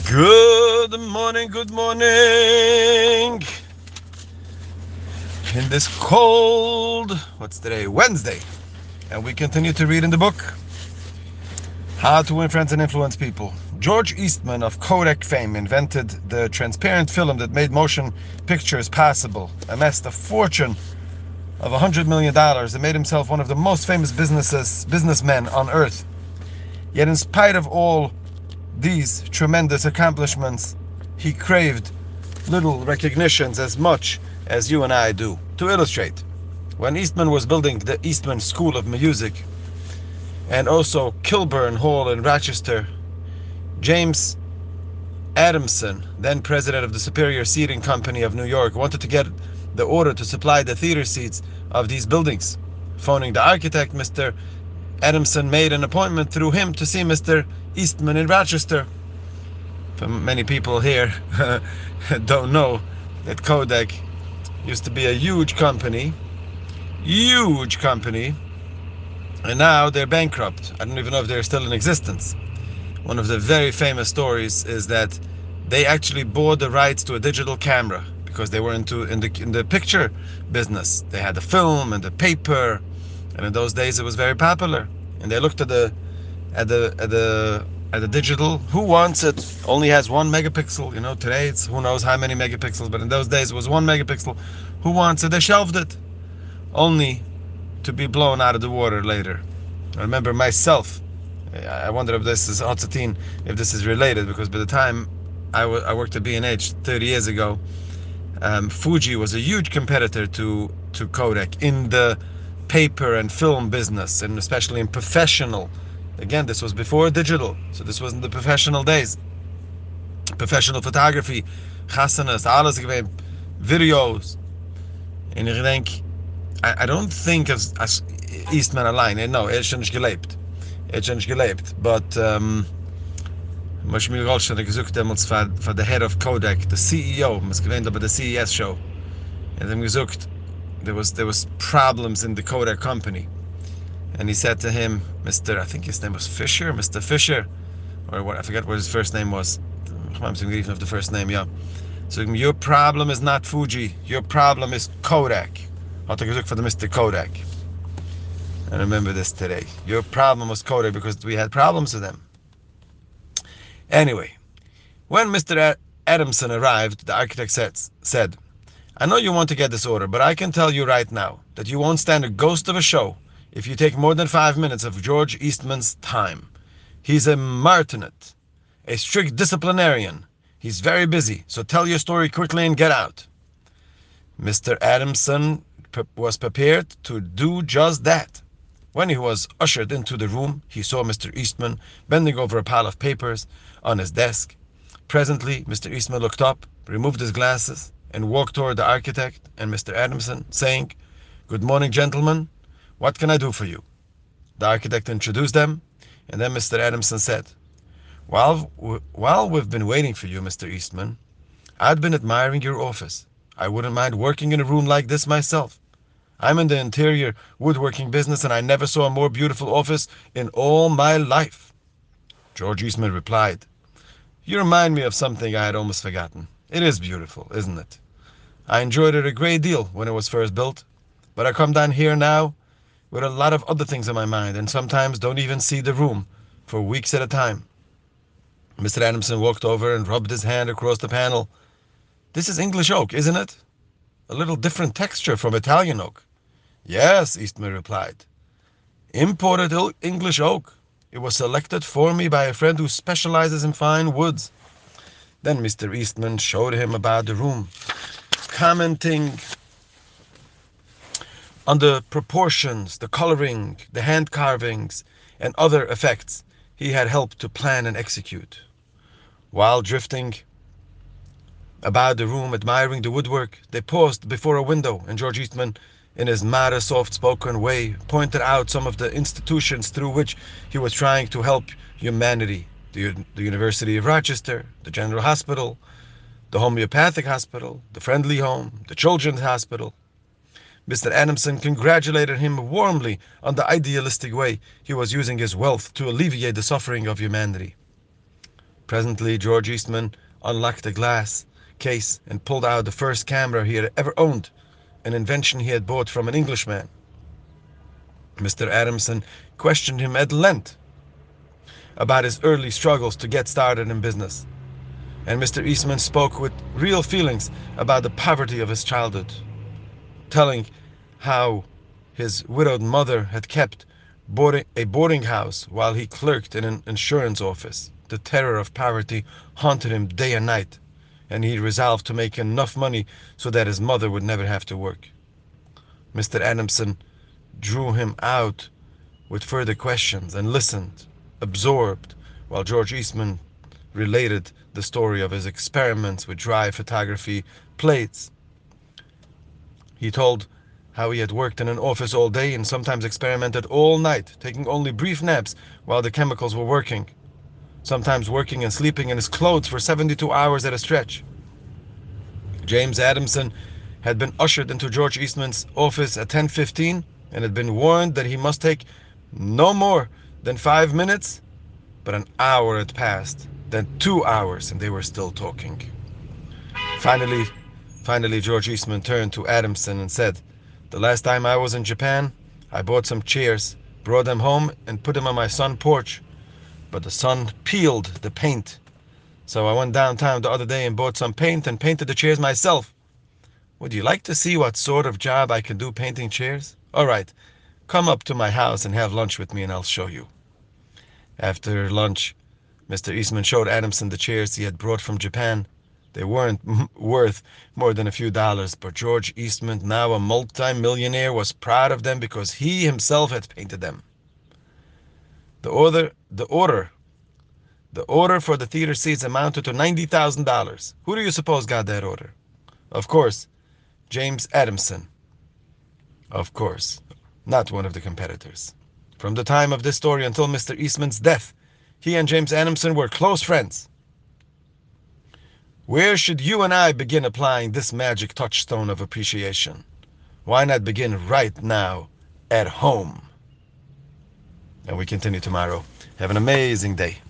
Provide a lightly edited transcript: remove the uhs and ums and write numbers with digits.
Good morning, good morning. In this cold, what's today? Wednesday. And we continue to read in the book How to Win Friends and Influence People. George Eastman of Kodak fame invented the transparent film that made motion pictures possible, amassed a fortune of $100 million, and made himself one of the most famous businessmen on earth. Yet in spite of all these tremendous accomplishments, he craved little recognitions as much as you and I do. To illustrate, when Eastman was building the Eastman School of Music and also Kilburn Hall in Rochester, James Adamson, then president of the Superior Seating Company of New York, wanted to get the order to supply the theater seats of these buildings. Phoning the architect, Mr. Adamson made an appointment through him to see Mr. Eastman in Rochester. For many people here don't know that Kodak used to be a huge company, and now they're bankrupt. I don't even know if they're still in existence. One of the very famous stories is that they actually bought the rights to a digital camera because they were in the picture business. They had the film and the paper, and in those days it was very popular. And they looked at the digital. Who wants it? Only has 1 megapixel. You know, today it's who knows how many megapixels, but in those days it was 1 megapixel. Who wants it? They shelved it, only to be blown out of the water later. I remember myself. I wonder if this is Otzatin, if this is related, because by the time I worked at B&H 30 years ago, Fuji was a huge competitor to Kodak in the paper and film business, and especially in professional. Again, this was before digital, so this wasn't the professional days. Professional photography, chasanas, alles gewesen, videos. En ik denk, I don't think as Eastman allein. No, er schon nicht gelebt. But was mir auch schon gesagt damals for the head of Kodak, the CEO, was gewesen aber the CES show. And then gesagt, there was problems in the Kodak company. And he said to him, I think his name was Mr. Fisher, or what, I forget what his first name was. I'm even of the first name, yeah. So your problem is not Fuji, your problem is Kodak. Had gezegd for the Mr. Kodak. I remember this today. Your problem was Kodak because we had problems with them. Anyway, when Mr. Adamson arrived, the architect said, I know you want to get this order, but I can tell you right now that you won't stand a ghost of a show if you take more than 5 minutes of George Eastman's time. He's a martinet, a strict disciplinarian. He's very busy, so tell your story quickly and get out. Mr. Adamson was prepared to do just that. When he was ushered into the room, he saw Mr. Eastman bending over a pile of papers on his desk. Presently, Mr. Eastman looked up, removed his glasses, and walked toward the architect and Mr. Adamson, saying, Good morning, gentlemen. What can I do for you? The architect introduced them, and then Mr. Adamson said, While we've been waiting for you, Mr. Eastman, I've been admiring your office. I wouldn't mind working in a room like this myself. I'm in the interior woodworking business, and I never saw a more beautiful office in all my life. George Eastman replied, You remind me of something I had almost forgotten. It is beautiful, isn't it? I enjoyed it a great deal when it was first built, but I come down here now with a lot of other things in my mind, and sometimes don't even see the room for weeks at a time. Mr. Adamson walked over and rubbed his hand across the panel. This is English oak, isn't it? A little different texture from Italian oak. Yes, Eastman replied. Imported English oak. It was selected for me by a friend who specializes in fine woods. Then Mr. Eastman showed him about the room, commenting on the proportions, the coloring, the hand carvings, and other effects he had helped to plan and execute. While drifting about the room, admiring the woodwork, they paused before a window, and George Eastman, in his matter, soft-spoken way, pointed out some of the institutions through which he was trying to help humanity. The University of Rochester, the General Hospital, the Homeopathic Hospital, the Friendly Home, the Children's Hospital. Mr. Adamson congratulated him warmly on the idealistic way he was using his wealth to alleviate the suffering of humanity. Presently, George Eastman unlocked the glass case and pulled out the first camera he had ever owned, an invention he had bought from an Englishman. Mr. Adamson questioned him at length about his early struggles to get started in business, and Mr. Eastman spoke with real feelings about the poverty of his childhood, telling how his widowed mother had kept a boarding house while he clerked in an insurance office. The terror of poverty haunted him day and night, and he resolved to make enough money so that his mother would never have to work. Mr. Adamson drew him out with further questions and listened, absorbed, while George Eastman related the story of his experiments with dry photography plates. He told how he had worked in an office all day and sometimes experimented all night, taking only brief naps while the chemicals were working, sometimes working and sleeping in his clothes for 72 hours at a stretch. James Adamson had been ushered into George Eastman's office at 10:15 and had been warned that he must take no more than 5 minutes, but an hour had passed, then 2 hours, and they were still talking. Finally, George Eastman turned to Adamson and said, "The last time I was in Japan, I bought some chairs, brought them home, and put them on my son's porch. But the sun peeled the paint. So I went downtown the other day and bought some paint and painted the chairs myself. Would you like to see what sort of job I can do painting chairs? All right, come up to my house and have lunch with me and I'll show you." After lunch, Mr. Eastman showed Adamson the chairs he had brought from Japan. They weren't worth more than a few dollars, but George Eastman, now a multi-millionaire, was proud of them because he himself had painted them. The order for the theater seats amounted to $90,000. Who do you suppose got that order? Of course, James Adamson. Of course, not one of the competitors. From the time of this story until Mr. Eastman's death, he and James Adamson were close friends. Where should you and I begin applying this magic touchstone of appreciation? Why not begin right now at home? And we continue tomorrow. Have an amazing day.